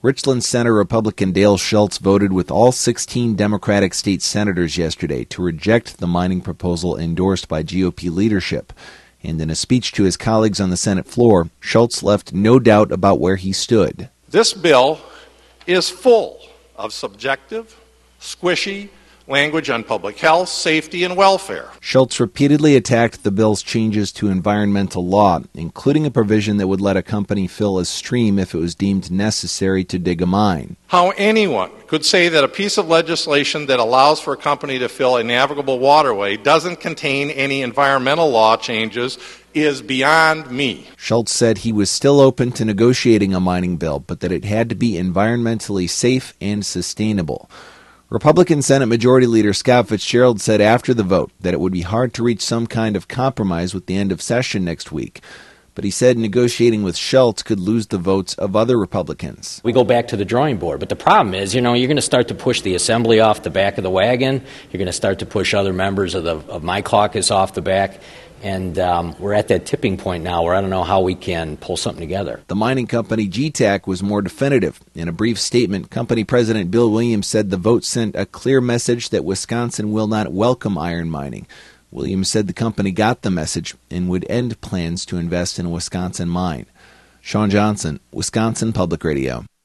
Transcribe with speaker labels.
Speaker 1: Richland Center Republican Dale Schultz voted with all 16 Democratic state senators yesterday to reject the mining proposal endorsed by GOP leadership. And in a speech to his colleagues on the Senate floor, Schultz left no doubt about where he stood.
Speaker 2: This bill is full of subjective, squishy language on public health, safety, and welfare.
Speaker 1: Schultz repeatedly attacked the bill's changes to environmental law, including a provision that would let a company fill a stream if it was deemed necessary to dig a mine.
Speaker 2: How anyone could say that a piece of legislation that allows for a company to fill a navigable waterway doesn't contain any environmental law changes is beyond me.
Speaker 1: Schultz said he was still open to negotiating a mining bill, but that it had to be environmentally safe and sustainable. Republican Senate Majority Leader Scott Fitzgerald said after the vote that it would be hard to reach some kind of compromise with the end of session next week. But he said negotiating with Schultz could lose the votes of other Republicans.
Speaker 3: We go back to the drawing board. But the problem is, you're going to start to push the assembly off the back of the wagon. You're going to start to push other members of my caucus off the back. And we're at that tipping point now where I don't know how we can pull something together.
Speaker 1: The mining company GTAC was more definitive. In a brief statement, company president Bill Williams said the vote sent a clear message that Wisconsin will not welcome iron mining. Williams said the company got the message and would end plans to invest in a Wisconsin mine. Sean Johnson, Wisconsin Public Radio.